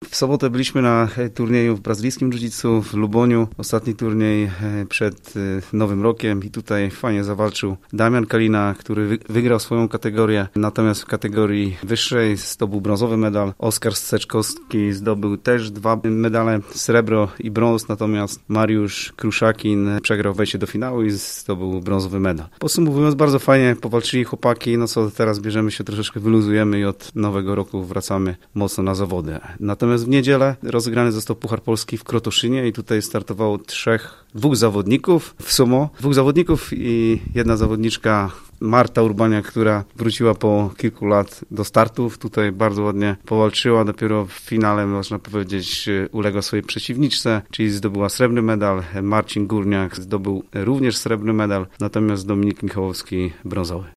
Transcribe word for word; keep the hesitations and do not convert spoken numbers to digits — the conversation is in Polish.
W sobotę byliśmy na turnieju w brazylijskim jiu-jitsu w Luboniu. Ostatni turniej przed Nowym Rokiem i tutaj fajnie zawalczył Damian Kalina, który wygrał swoją kategorię. Natomiast w kategorii wyższej zdobył brązowy medal. Oskar Strzeczkowski zdobył też dwa medale, srebro i brąz. Natomiast Mariusz Kruszakin przegrał wejście do finału i zdobył brązowy medal. Podsumowując, bardzo fajnie powalczyli chłopaki. No co, teraz bierzemy się, troszeczkę wyluzujemy i od nowego roku wracamy mocno na zawody. Natomiast w niedzielę rozegrany został Puchar Polski w Krotoszynie i tutaj startowało trzech, dwóch zawodników w sumo. Dwóch zawodników i jedna zawodniczka, Marta Urbania, która wróciła po kilku lat do startów. Tutaj bardzo ładnie powalczyła. Dopiero w finale, można powiedzieć, uległa swojej przeciwniczce, czyli zdobyła srebrny medal. Marcin Górniak zdobył również srebrny medal, natomiast Dominik Michałowski brązowy.